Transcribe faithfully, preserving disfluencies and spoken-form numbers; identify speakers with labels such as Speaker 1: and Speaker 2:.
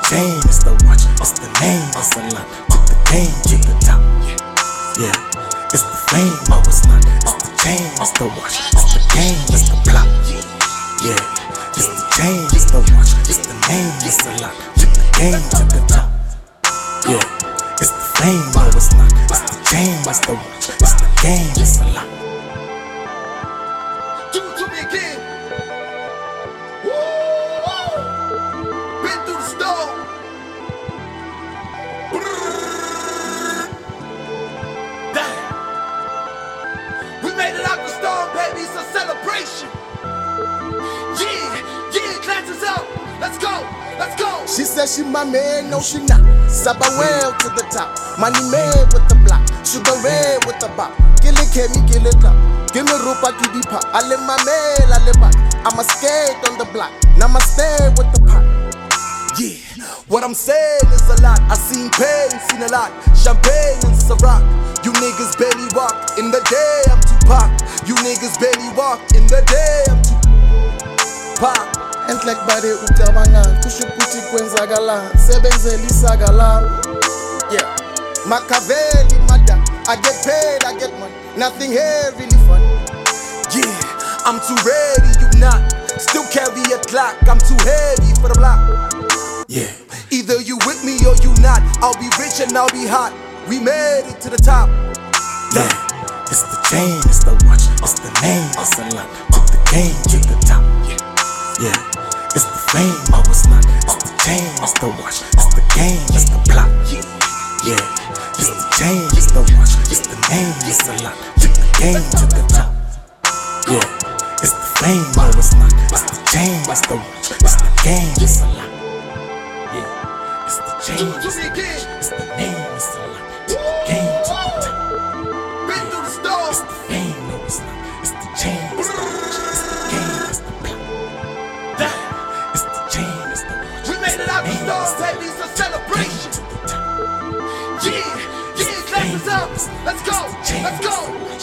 Speaker 1: chain, it's the watch, it's the name, it's a lot. Took the game to the top. Yeah, it's the fame, oh it's not. It's the chain, it's the watch, it's the game, it's the plot. Yeah, it's the chain, it's the watch, it's the name, it's a lot. Took the game to the top. Yeah, it's the fame, oh it's not. It's the chain, it's the watch, it's the game, it's a lot.
Speaker 2: Do it to me again. Woo! Been through the storm. Brrr. Damn. We made it out the storm, baby. It's a celebration. Yeah, yeah, class is up. Let's go, let's go.
Speaker 3: She said she my man, no she not. Saba well to the top. Money man with the block. Sugar red with the bop. Kill it, kill me, kill it up. Give me rupa, give me pop. I live my mail, I live back. I'm a skate on the block. Now I stay with the pot.
Speaker 2: Yeah, what I'm saying is a lot. I seen pain, seen a lot. Champagne and Ciroc. You niggas barely walk. In the day, I'm Tupac. You niggas barely walk. In the day, I'm Tupac.
Speaker 3: And like body ukabangan. Kushukuti kwenzagala. Sebenzeli sagala. Yeah. Machiavelli, mother. I get paid, I get money. Nothing here really funny.
Speaker 2: Yeah, I'm too ready, you not. Still carry a clock, I'm too heavy for the block. Yeah, either you with me or you not. I'll be rich and I'll be hot. We made it to the top.
Speaker 1: Yeah, it's the chain, it's the watch, it's the name, it's a lot. Took the game to the top. Yeah, it's the fame, oh it's not. It's the chain, it's the watch, it's the game, it's the plot. Yeah, it's the chain, it's the watch, it's the name, it's a lot. Took the game to the top. Yeah, it's the fame, oh it's not. It's the chain, it's the watch, it's the game, it's a lot. Yeah, it's the chain, it's the watch, it's the name, it's a lot. Took the game to the top.
Speaker 2: Been through the storm.
Speaker 1: It's the fame, no it's not. It's the chain, it's the watch, it's the game, it's the plot. Yeah, it's the chain, it's the watch.
Speaker 2: We made it out the storm, baby. It's a celebration. Yeah, yeah, class is up. Let's go, let's go.